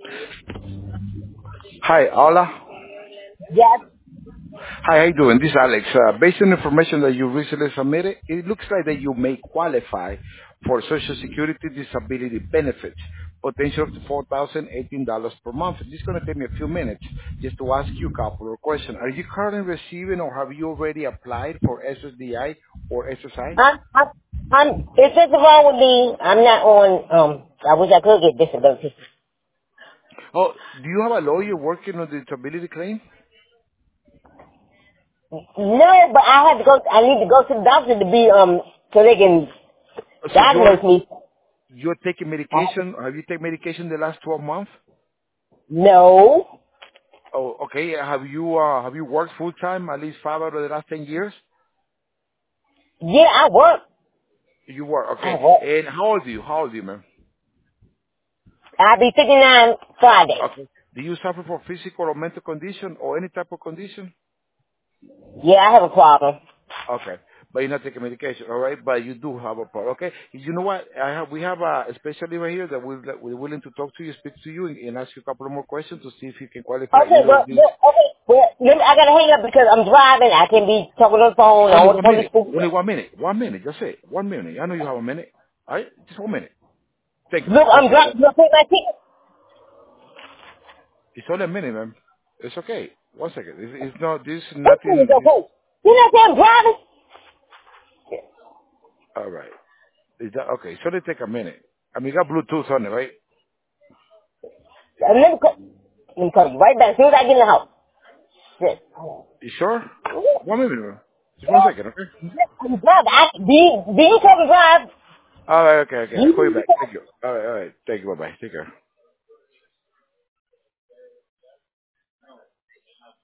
Hi, Ola. Yes. Hi, how you doing? This is Alex. Based on information that you recently submitted, it looks like that you may qualify for Social Security disability benefits, potential of $4,018 per month. This is going to take me a few minutes just to ask you a couple of questions. Are you currently receiving or have you already applied for SSDI or SSI? It's just wrong with me. I'm not on, I wish I could get disability. Oh, do you have a lawyer working on the disability claim? No, but I need to go to the doctor to be, so they can So diagnose me. you're taking medication. Have you taken medication the last 12 months? No. Oh, okay. Have you worked full time at least 5 out of the last 10 years? Yeah, I work. You work, I okay. work. And how old are you? How old are you, man? I'll be 59 Friday. Okay. Do you suffer from physical or mental condition or any type of condition? Yeah, I have a problem. Okay. But you're not taking medication, all right? But you do have a problem, okay? You know what? We have a specialist right here that we're willing to talk to you, speak to you, and ask you a couple of more questions to see if you can qualify Okay, either of these. I gotta hang up because I'm driving. I can be talking on the phone. I don't Only want the one police minute. to. Only 1 minute. 1 minute. That's it. 1 minute. I know you have a minute. All right? Just 1 minute. Thank you, man. Look, That's I'm it. driving. Look, take my ticket. It's only a minute, man. It's okay. 1 second. It's not. This is Everything is nothing. This. okay. You know what I'm driving? All right. Is that okay? So they take a minute. I mean, you got Bluetooth on it, right? Let me call you right back as soon as I get in the house. Yes. You sure? Yeah. 1 minute, man. Just Yeah. 1 second, okay? I'm driving. Being talking drive. All right, okay, okay. I'll call you You back. Thank you. All right. Take care. Bye-bye. Take care.